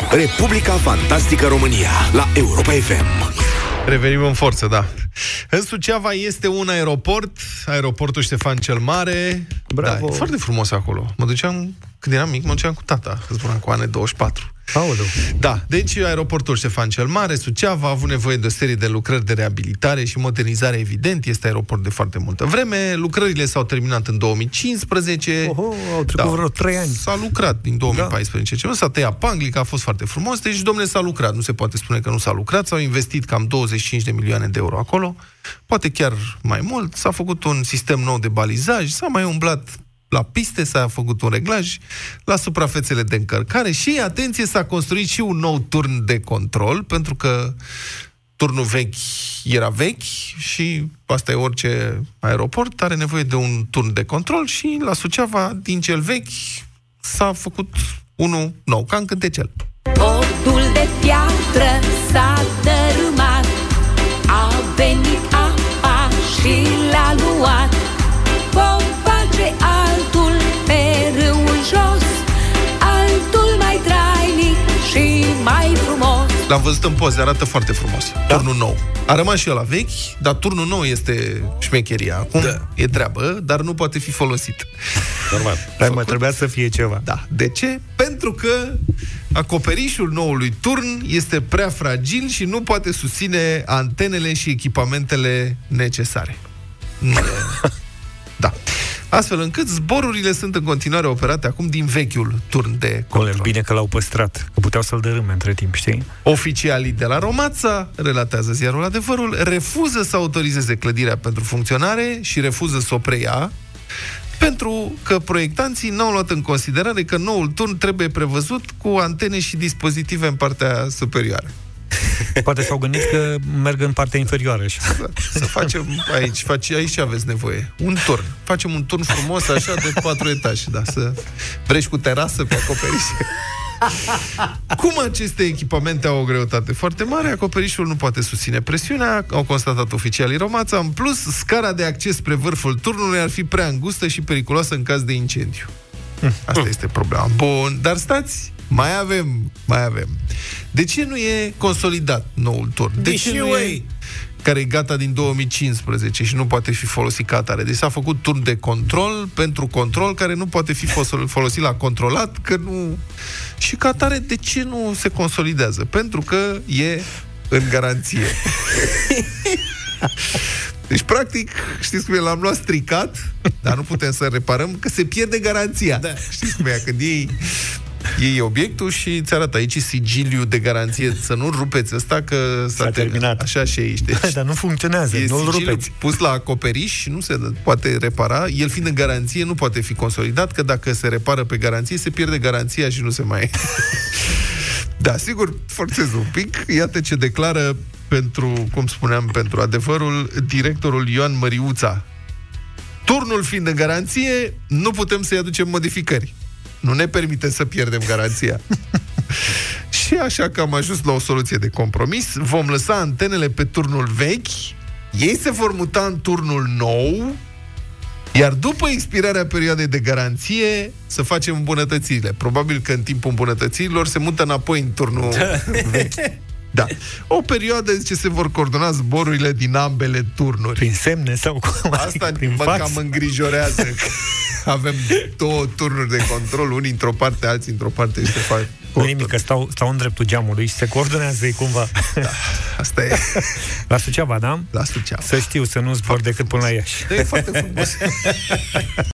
Republica Fantastică România la Europa FM. Revenim în forță, da. În Suceava este un aeroport, aeroportul Ștefan cel Mare. Bravo. Da, e foarte frumos acolo. Mă duceam, când eram mic, mă duceam cu tata, zburam cu ane 24. Aoleu. Da, deci aeroportul Ștefan cel Mare, Suceava, a avut nevoie de o serie de lucrări de reabilitare și modernizare, evident, este aeroport de foarte multă vreme. Lucrările s-au terminat în 2015. Au trecut vreo 3 ani. S-a lucrat din 2014. Da. S-a tăiat panglica, a fost foarte frumos. Deci, domnule, s-a lucrat. Nu se poate spune că nu s-a lucrat. S-au investit cam 25 de milioane de euro acolo. Poate chiar mai mult. S-a făcut un sistem nou de balizaj. S-a mai umblat la piste, s-a făcut un reglaj la suprafețele de încărcare și, atenție, s-a construit și un nou turn de control, pentru că turnul vechi era vechi și asta e orice aeroport, are nevoie de un turn de control și la Suceava, din cel vechi, s-a făcut unul nou, ca în cântecel. Podul de piatră s-a dărâmat, a venit apa și l-a luat. Vom face altul pe râul jos, altul mai trainic și mai frumos. L-am văzut în poze, arată foarte frumos. Da? Turnul nou. A rămas și ăla vechi, dar turnul nou este șmecheria. Acum e treabă, dar nu poate fi folosit. Normal. Dar mai trebuia să fie ceva. Da. De ce? Pentru că acoperișul noului turn este prea fragil și nu poate susține antenele și echipamentele necesare. Da. Astfel încât zborurile sunt în continuare operate acum din vechiul turn de control. Bine că l-au păstrat, că puteau să-l dărâme între timp, știi? Oficialii de la Romața, relatează ziarul Adevărul, refuză să autorizeze clădirea pentru funcționare și refuză să o preia, pentru că proiectanții n-au luat în considerare că noul turn trebuie prevăzut cu antene și dispozitive în partea superioară. Poate s-au gândit că merg în partea inferioară. Să facem aici aveți nevoie. Un turn. Facem un turn frumos așa de 4 etaje, da, să vrei cu terasă pe acoperiș. Cum aceste echipamente au o greutate foarte mare, acoperișul nu poate susține presiunea, au constatat oficialii Romața. În plus, scara de acces spre vârful turnului ar fi prea îngustă și periculoasă în caz de incendiu. Asta este problema. Bun, dar stați, mai avem. De ce nu e consolidat noul turn? De ce nu e care e gata din 2015 și nu poate fi folosit ca atare? Deci s-a făcut turn de control pentru control care nu poate fi folosit la controlat, că nu... Și ca atare, de ce nu se consolidează? Pentru că e în garanție. Deci, practic, știți cum e, l-am luat stricat, dar nu putem să reparăm, că se pierde garanția. Da. Știți cum e, când iei obiectul și îți arată aici sigiliu de garanție, să nu rupeți ăsta, că s-a terminat. Așa și aici. Deci, dar nu funcționează, nu-l rupeți. Pus la acoperiș și nu se poate repara. El fiind în garanție, nu poate fi consolidat, că dacă se repară pe garanție, se pierde garanția și nu se mai... Da, sigur, forțez un pic. Iată ce declară pentru Adevărul, directorul Ioan Măriuța. Turnul fiind în garanție, nu putem să-i aducem modificări. Nu ne permite să pierdem garanția. Și așa că am ajuns la o soluție de compromis. Vom lăsa antenele pe turnul vechi, ei se vor muta în turnul nou, iar după expirarea perioadei de garanție să facem îmbunătățirile. Probabil că în timpul îmbunătățirilor se mută înapoi în turnul vechi. Da. O perioadă, zice, se vor coordona zborurile din ambele turnuri. Prin semne sau cum? Asta mă cam îngrijorează. Avem 2 turnuri de control, unii într-o parte, alții într-o parte și se fac... Nu nimic, că stau în dreptul geamului și se coordonează cumva. Da, asta e. La Suceava, da? La Suceava. Să știu, să nu zbor decât până la Iași. Da, e foarte frumos.